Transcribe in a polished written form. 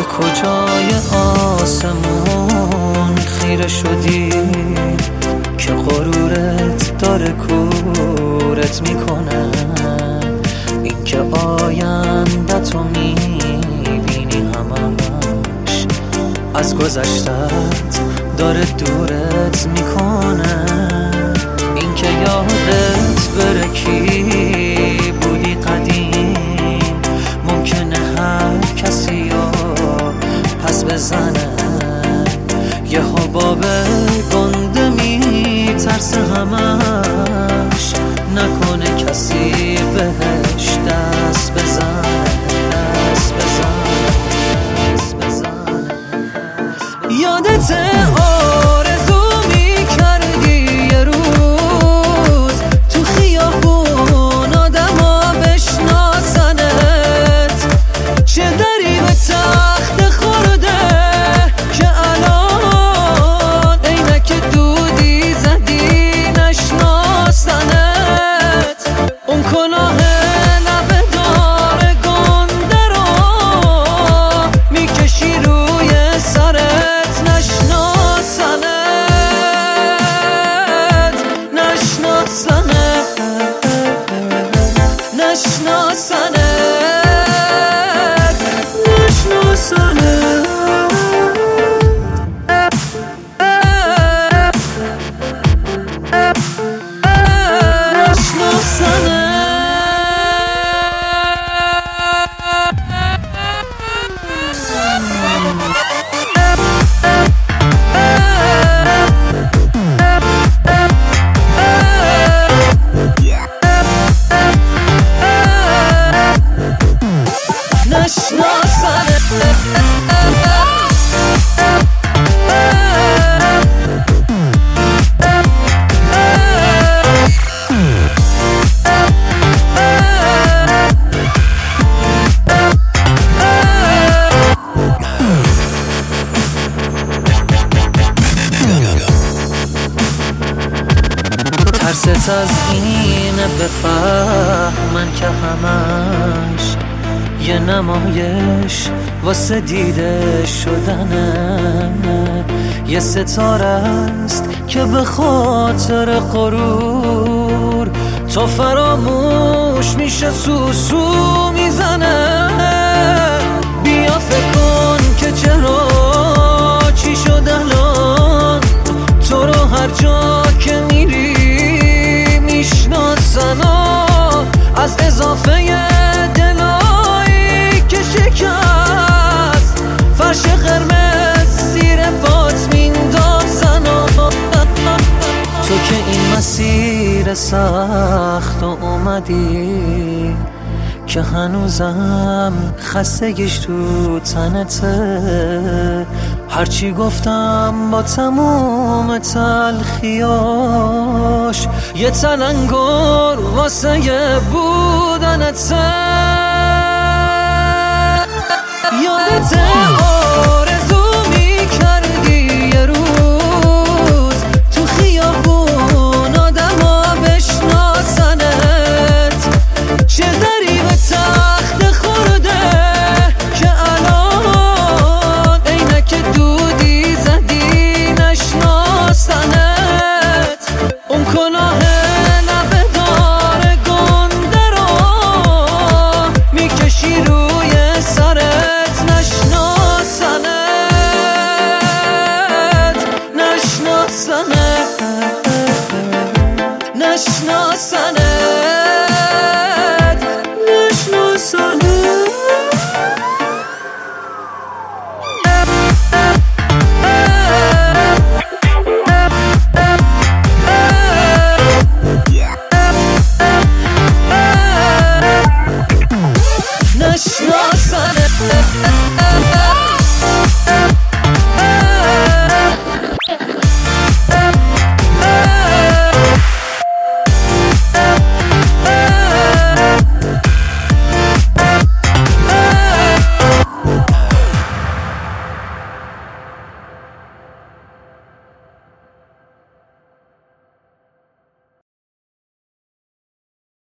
به کجای آسمون خیره شدی که غرورت داره کورت میکنه؟ این که آینده‌تو میبینی همش از گذشتت داره دورت میکنه. این که یادت بره کی بودی قدیم ممکنه هر کسی رو پس بزنه. یه حباب گنده میترسه همش نکنه کسی بهش دست بزنه. یادت آرزو میکردی یه روز تو خیابون آدما بشناسنت؟ چه دری به تخت خورده که الان عینک دودی زدی نشناسنت؟ اون کلاه لبه دار گنده رو میکشی روی سرت ترست از اینه بفهمن که همش یه نمایش واسه دیده شدنه. یه ستاره است که به خاطر غرور تو فراموش میشه سوسو میزنه. بیا فکر کن که چرا چی شد الان تو رو هر جا که میری میشناسن از اضافه دلایی که شکست فرش قرمز زیر پات میندازن. تو که این مسیر سخت اومدی که هنوزم خستگیش تو تنته. هرچی گفتم با تموم تلخیاش یه تلنگر واسه بودنته. یادت